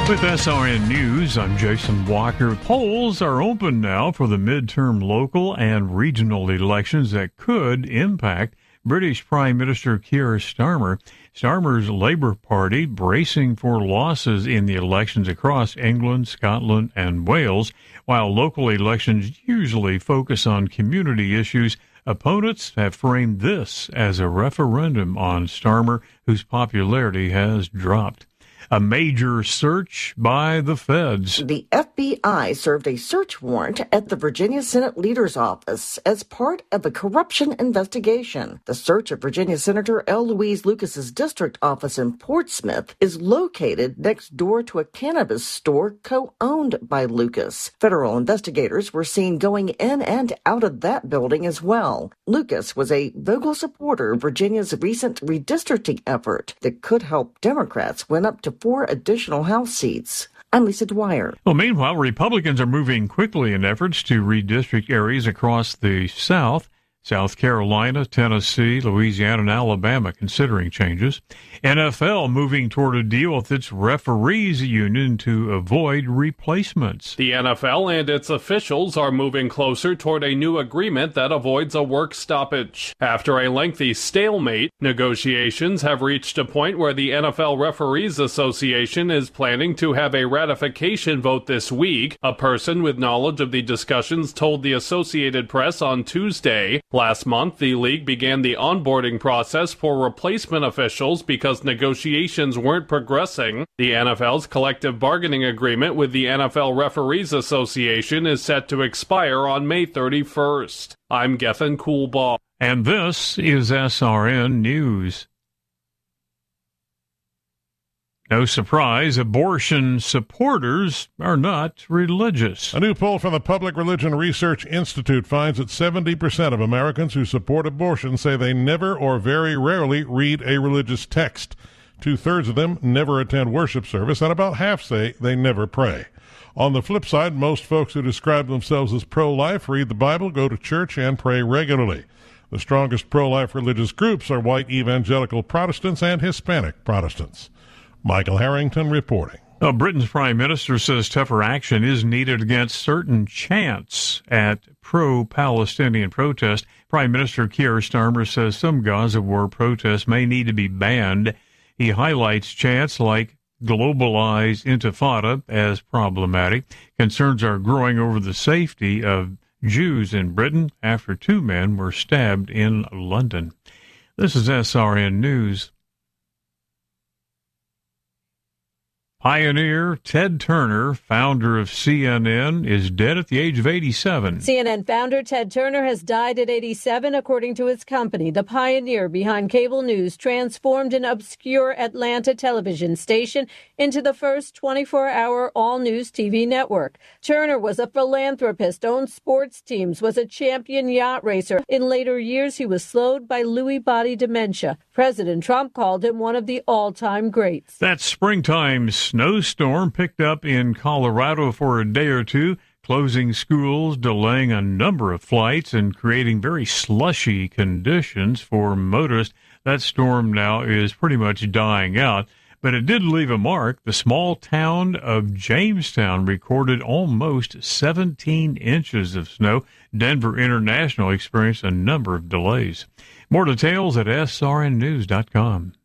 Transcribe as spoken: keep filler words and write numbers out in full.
With S R N News, I'm Jason Walker. Polls are open now for the midterm local and regional elections that could impact British Prime Minister Keir Starmer. Starmer's Labour Party bracing for losses in the elections across England, Scotland, and Wales. While local elections usually focus on community issues, opponents have framed this as a referendum on Starmer, whose popularity has dropped. A major search by the feds. The F B I served a search warrant at the Virginia Senate Leader's Office as part of a corruption investigation. The search of Virginia Senator L. Louise Lucas's district office in Portsmouth is located next door to a cannabis store co-owned by Lucas. Federal investigators were seen going in and out of that building as well. Lucas was a vocal supporter of Virginia's recent redistricting effort that could help Democrats win up to four additional House seats. I'm Lisa Dwyer. Well, meanwhile, Republicans are moving quickly in efforts to redistrict areas across the South. South Carolina, Tennessee, Louisiana, and Alabama considering changes. N F L moving toward a deal with its referees union to avoid replacements. The N F L and its officials are moving closer toward a new agreement that avoids a work stoppage. After a lengthy stalemate, negotiations have reached a point where the N F L Referees Association is planning to have a ratification vote this week. A person with knowledge of the discussions told the Associated Press on Tuesday. Last month, the league began the onboarding process for replacement officials because negotiations weren't progressing. The N F L's collective bargaining agreement with the N F L Referees Association is set to expire on May thirty-first. I'm Gethin Coolbaugh. And this is S R N News. No surprise, abortion supporters are not religious. A new poll from the Public Religion Research Institute finds that seventy percent of Americans who support abortion say they never or very rarely read a religious text. Two-thirds of them never attend worship service, and about half say they never pray. On the flip side, most folks who describe themselves as pro-life read the Bible, go to church, and pray regularly. The strongest pro-life religious groups are white evangelical Protestants and Hispanic Protestants. Michael Harrington reporting. Well, Britain's prime minister says tougher action is needed against certain chants at pro-Palestinian protests. Prime Minister Keir Starmer says some Gaza war protests may need to be banned. He highlights chants like globalized intifada as problematic. Concerns are growing over the safety of Jews in Britain after two men were stabbed in London. This is S R N News. Pioneer Ted Turner, founder of C N N, is dead at the age of eighty-seven. C N N founder Ted Turner has died at eighty-seven, according to his company. The pioneer behind cable news transformed an obscure Atlanta television station into the first twenty-four hour all-news T V network. Turner was a philanthropist, owned sports teams, was a champion yacht racer. In later years, he was slowed by Lewy body dementia. President Trump called him one of the all-time greats. That springtime snowstorm picked up in Colorado for a day or two, closing schools, delaying a number of flights, and creating very slushy conditions for motorists. That storm now is pretty much dying out, but it did leave a mark. The small town of Jamestown recorded almost seventeen inches of snow. Denver International experienced a number of delays. More details at S R N news dot com.